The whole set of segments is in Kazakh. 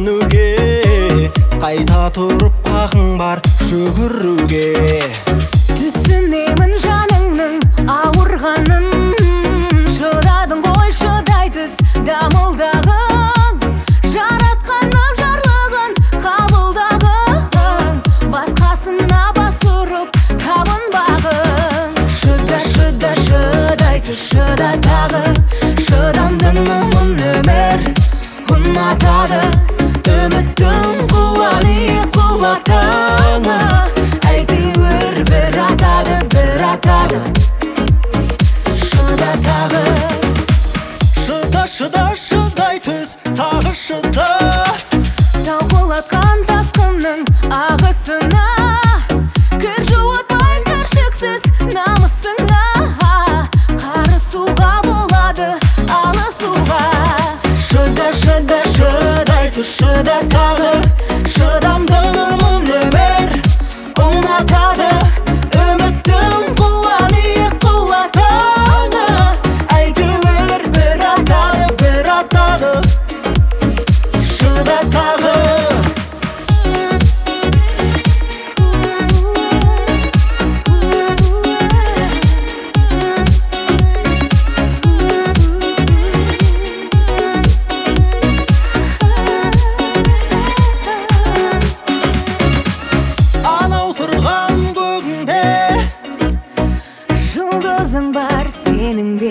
түсінуге, қайта тұрып қақың бар жүгіруге. Түсінемін жаныңның ауырғанын, шыдадың ғой шыдай түс дамылдағын, жаратқанның жарлығын қабылдағын, басқасына бас ұрып табынбағын. Шыда, шыда, шыдай түс, шыда тағы, шыдамдының өмір ұнатады, үміттің қуаны құлатаны, әйтеуір бір атады, бір атады. Шыда тағы, Шыда, шыда, шыдай түс, тағы шыда. тауқылатқан тасқынның ағысына, кір жуытпай кіршіксіз намысыңа, қарысуға болады алысуға. Шыда, шыда, шыдай түс, шыда тағы, шыдамдының өмір ұнатады, үміттің қуаны құлатады, әйтеуір бір атады, бір атады. Шыда тағы, Анау тұрған көгіңде жұлдызың бар сенің де.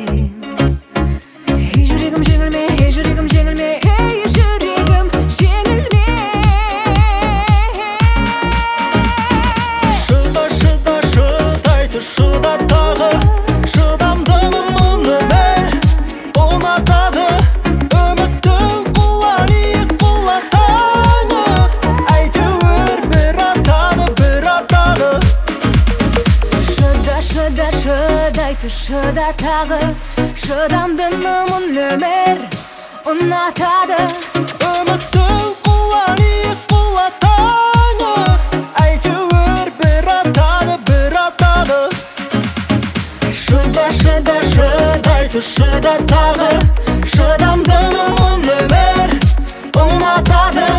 Ей жүрегім жеңілме, ей жүрегім жеңілме, ей жүрегім жеңілме. Шыда, шыда, шыдай түс, шыда тағы, шыдамдының өмір ұнатады, үміттің қуаны құлатады, әйтеуір бір атады, бір атады. Шыда, шыда, шыдай түс, шыда тағы, шыдамдының өмір ұнатады, Үміттің қуаны құлатады, әйтеуір бір атады, бір атады. шыда, шыда, шыдай түс, шыда тағы, шыдамдының өмір ұнатады.